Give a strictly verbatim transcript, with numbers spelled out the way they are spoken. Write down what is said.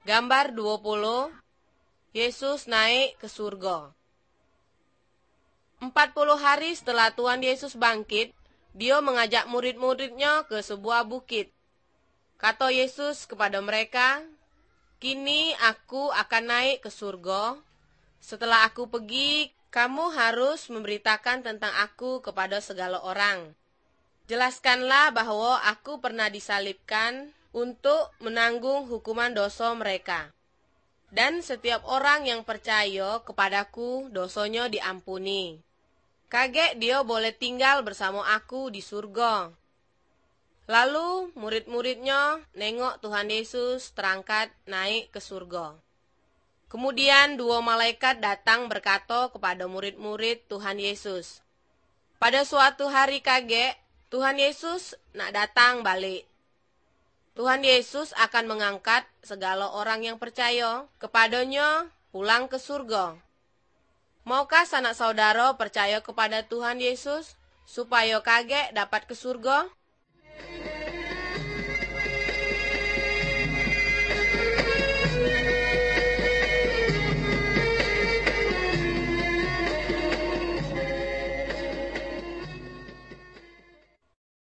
Gambar dua puluh, Yesus naik ke surga. Empat puluh hari setelah Tuhan Yesus bangkit, Dia mengajak murid-muridnya ke sebuah bukit. Kata Yesus kepada mereka, "Kini aku akan naik ke surga. Setelah aku pergi, kamu harus memberitakan tentang aku kepada segala orang. Jelaskanlah bahwa aku pernah disalibkan untuk menanggung hukuman dosa mereka. Dan setiap orang yang percaya kepadaku, dosanya diampuni. Kaget dia boleh tinggal bersama aku di surga." Lalu murid-muridnya nengok Tuhan Yesus terangkat naik ke surga. Kemudian dua malaikat datang berkata kepada murid-murid Tuhan Yesus, "Pada suatu hari kaget, Tuhan Yesus nak datang balik. Tuhan Yesus akan mengangkat segala orang yang percaya kepadanya pulang ke surga. Maukah sanak saudara percaya kepada Tuhan Yesus supaya kaget dapat ke surga?"